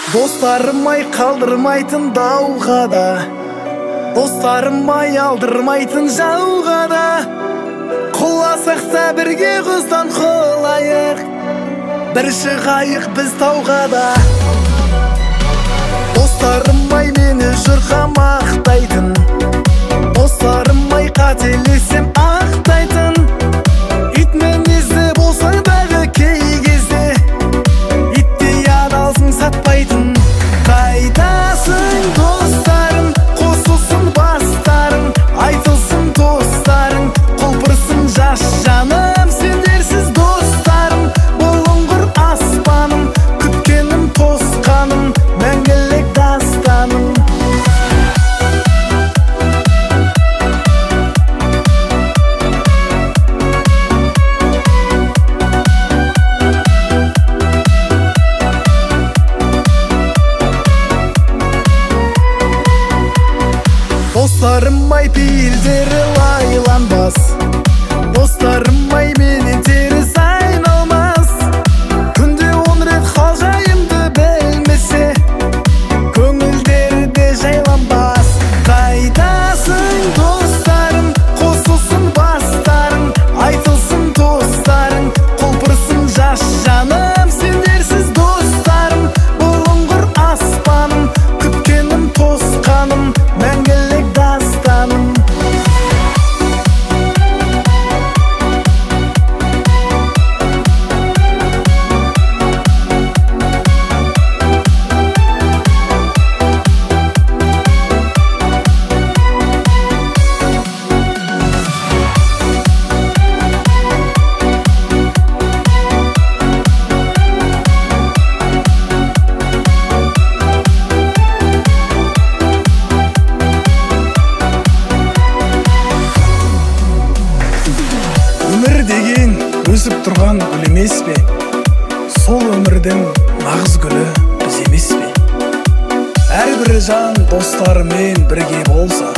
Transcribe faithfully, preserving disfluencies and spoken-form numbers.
Достарым-ай қалдырмайтын дауға да, достарым-ай алдырмайтын жауға да, құласақ та бірге құздан құлайық, бір шығайық біз тауға да. Достарым-ай мені жұрға мақтайтын, достарым-ай қателесем ақтайтын, ит мінезді болсаң дағы кей кезде, иттей адалсың сатпайтын. Қайтасың достарым, қосылсын бастарың, айтылсын достарың, құлпырсын жас жаным, сендерсіз достарым, бұлыңғыр аспаным, күткенім тосқаным, мәңгілік дастаным. Достарым-ай пейілдері лайланбас, достарым-ай менен теріс айналмас, күнде он рет хал жайымды білмесе, көңілдері де жайланбас. Қайтасың достарым, қосылсын бастарың, айтылсын достарың, құлпырсын жас жаным, сендерсіз достарым, бұлыңғыр аспаным, күткенім тосқаным, мәңгілік дастаным. Өмір деген өсіп тұрған гүл емес пе? Сол өмірдің нағыз гүлі біз емес пе? Әрбір жан достарымен бірге болса,